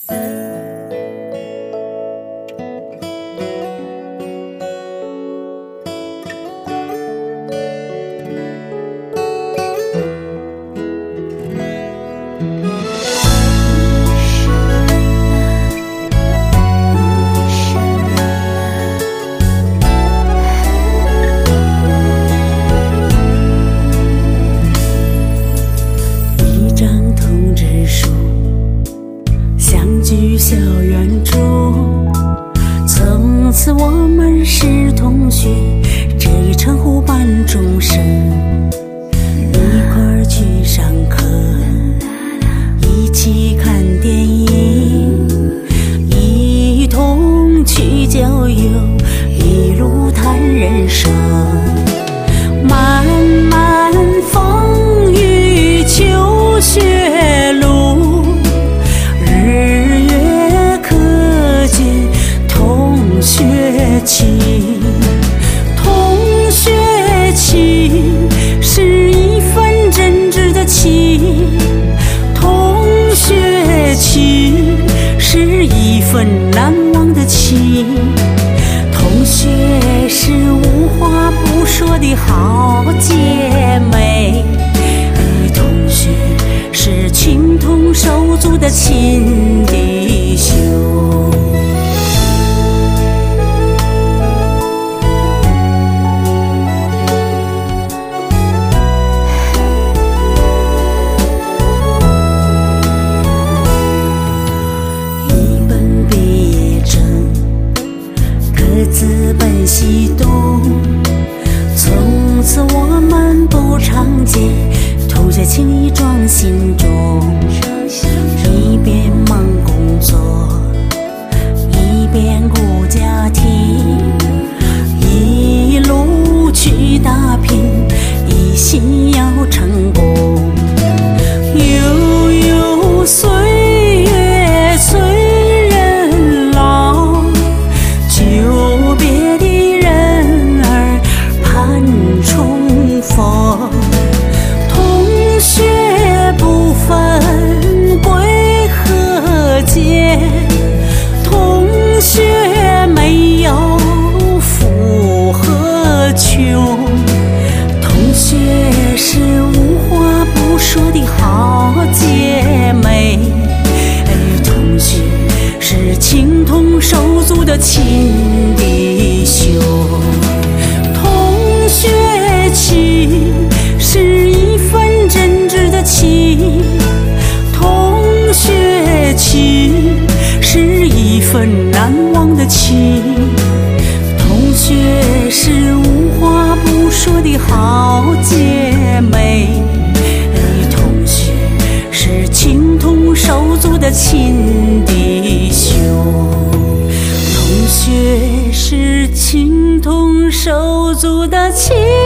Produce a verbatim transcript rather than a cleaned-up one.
校园中，从此我们是同学，这一称呼伴终生。一块儿去上课，一起看电影，一同去郊游，一路谈人生。漫漫风雨求学路，日月可见同学情。同学情是一份真挚的情，同学情是一份难忘的情。同学是无话不说的好姐妹，同学是情同手足的亲弟兄。一本毕业证，各自奔西东，从此我们不常见，同学情谊装心中。一边忙工作，一边顾家庭，一路去打拼，一心要成功。悠悠岁月催人老，久别的人儿盼重逢。同学不分贵和贱，同学没有富和穷，同学是无话不说的好姐妹，同学是情同手足的亲弟兄。同学情是一份真挚的情，同学情是一份难忘的情。同学是无话不说的好姐妹，同学是情同手足的亲弟兄。同学是情同手足的亲